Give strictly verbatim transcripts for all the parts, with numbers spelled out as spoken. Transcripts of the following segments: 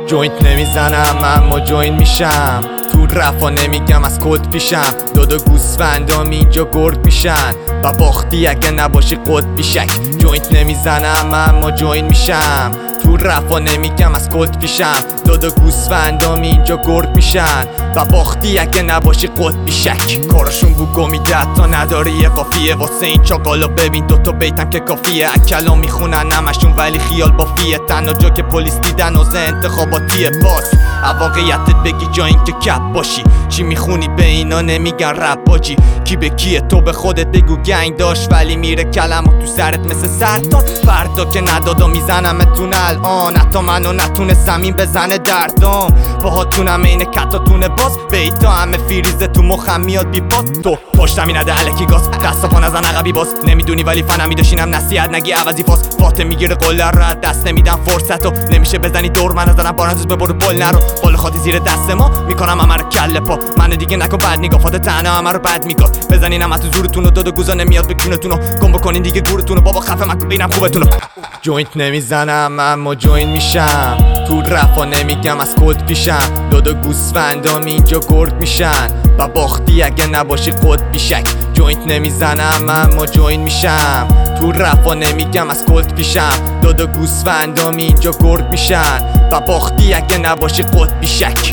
جوینت نمیزنم اما جوین میشم، تو رفا نمیگم از کد پیشم. دو دو گوسفندام اینجا گرد میشن و باختی اگه نباشی قد بیشک. جوینت نمیزنم اما جوین میشم، تو رفا نمیگم از کد پیشم. دو دو گوسفندام اینجا گرد میشن و باختی اگه نباشی قد بیشک. کارشون بو گمیده تا نداری یه قافیه، واسه این چاقالا ببین دوتا بیتم که کافیه. کلام میخونن همشون ولی خیال بافیه، تنها جا که پلیس دیدن واسه انتخاباتیه. باز واقعیتت بگی جا این که کپ باشی، چی میخونی به اینا نمیگن رپ باجی. کی به کیه تو به خودت بگو گنگ داشت، ولی میره کلمات تو سرت مثل سرطان. فردا که ندادا میزنمتون الان، حتی منو نتونه زمین بزنه دردام. باهاتونم اینه کتاتونه باز، بیتا همه فریزه تو مخم میاد بی پاس. تو پشتم این نده علکی گاز، دستا پا نزن عقبی باز. نمیدونی ولی فنم میداشینم نصیحت نگی عوضی فاس. فاته میگیره قله رو دست نمیدم فرصتو، نمیشه بزنی دور من نزنم بارنزوز ببرو بل نرو. قول خاطی زیر دست ما میکنم همه رو کله پا، من دیگه نکن بد نگاه فاته تنه همه رو بد میگاه. بزنین هم تو زورتونو دو دو گوزا نمیاد به کونتونو، گم بکنین دیگه گورتونو بابا خفه مکو بینم خوبتونو. جوینت نمیزنم اما جوین میشم، تو رفا نمیگم از کد پیشم. دو دو گوسفندام اینجا گرد میشن و باختی اگه نباشی قد بیشک. جوینت نمیزنم اما جوین میشم، تو رفا نمیگم از کد پیشم. دو دو گوسفندام اینجا گرد میشن و باختی اگه نباشی قد بیشک.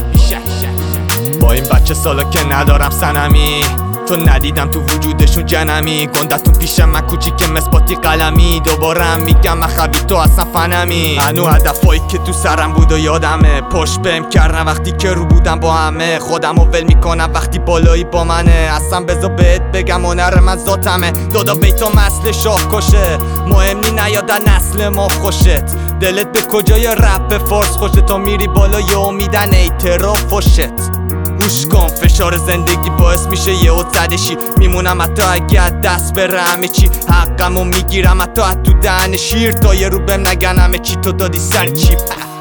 با این بچه سالا که ندارم سنمی، تو ندیدم تو وجودشون جنمی. گندتون پیشم من کوچیک مسپاتی قلمی، دوباره میگم من خوی تو اصلا فنمی. هنو هدفایی که تو سرم بود و یادمه، پشت بهم کردن وقتی که رو بودم با همه. خودم رو ول میکنم وقتی بالایی با منه، اصلا بذار بهت بگم هنر من ذاتمه. دادا بیتا مسل شاه کشه، مهم نی نیادن نسل ما خوشت. دلت به کجای رپ فارس خوشه، تا میری بالا یه میدن اعتراف خوشت. گوش کن فشار زندگی باعث میشه یه او زدشی، میمونم حتی اگه از دست بره همه چی. حقمو میگیرم حتی از تو دهن شیر، تا یه رو بهم نگن همه چی تو دادی سر چی.